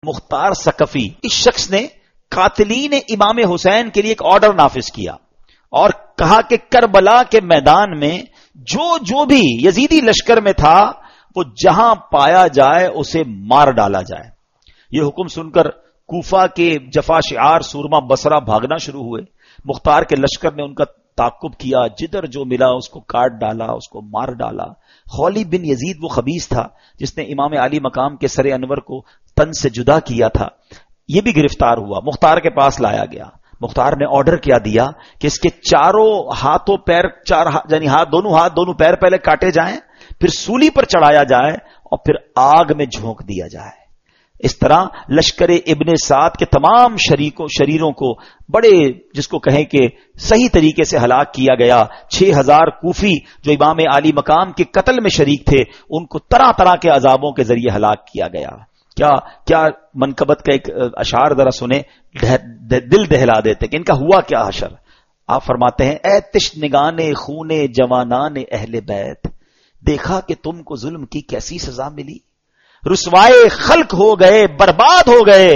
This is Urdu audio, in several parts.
مختار ثقفی، اس شخص نے قاتلین امام حسین کے لیے ایک آرڈر نافذ کیا اور کہا کہ کربلا کے میدان میں جو بھی یزیدی لشکر میں تھا وہ جہاں پایا جائے اسے مار ڈالا جائے۔ یہ حکم سن کر کوفہ کے جفا شعار سورما بصرہ بھاگنا شروع ہوئے۔ مختار کے لشکر نے ان کا تعاقب کیا، جدھر جو ملا اس کو کاٹ ڈالا، اس کو مار ڈالا۔ خولی بن یزید وہ خبیث تھا جس نے امام علی مقام کے سر انور کو تن سے جدا کیا تھا، یہ بھی گرفتار ہوا، مختار کے پاس لایا گیا۔ مختار نے آرڈر کیا دیا کہ اس کے چاروں ہاتھوں پیر، یعنی دونوں پیر پہلے کاٹے جائیں، پھر سولی پر چڑھایا جائے اور پھر آگ میں جھونک دیا جائے۔ اس طرح لشکر ابن سعد کے تمام شریروں کو بڑے، جس کو کہیں کہ صحیح طریقے سے ہلاک کیا گیا۔ 6000 کوفی جو امام علی مقام کے قتل میں شریک تھے ان کو طرح طرح کے عذابوں کے ذریعے ہلاک کیا گیا۔ کیا منقبت کا ایک اشعار ذرا سنیں، دل دہلا دیتے کہ ان کا ہوا کیا حشر۔ آپ فرماتے ہیں اے تشنگان خون جوانان اہل بیت، دیکھا کہ تم کو ظلم کی کیسی سزا ملی، رسوائے خلق ہو گئے، برباد ہو گئے،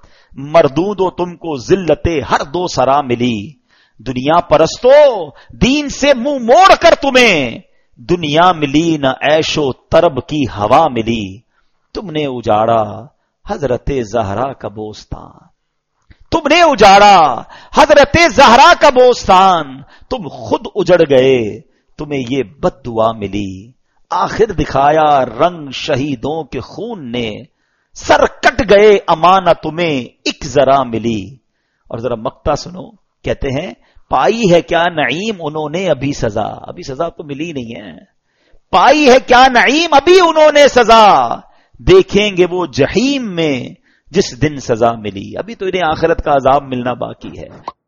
مردود و تم کو ذلت ہر دو سرا ملی، دنیا پرستو دین سے منہ موڑ کر تمہیں دنیا ملی نہ عیش و طرب کی ہوا ملی، تم نے اجاڑا حضرت زہرا کا بوستان، تم نے اجاڑا حضرت زہرا کا بوستان، تم خود اجڑ گئے تمہیں یہ بد دعا ملی، آخر دکھایا رنگ شہیدوں کے خون نے، سر کٹ گئے امانہ تمہیں ایک ذرا ملی۔ اور ذرا مقطع سنو، کہتے ہیں پائی ہے کیا نعیم انہوں نے ابھی سزا تو ملی نہیں ہے، پائی ہے کیا نعیم ابھی انہوں نے سزا، دیکھیں گے وہ جہیم میں جس دن سزا ملی، ابھی تو انہیں آخرت کا عذاب ملنا باقی ہے۔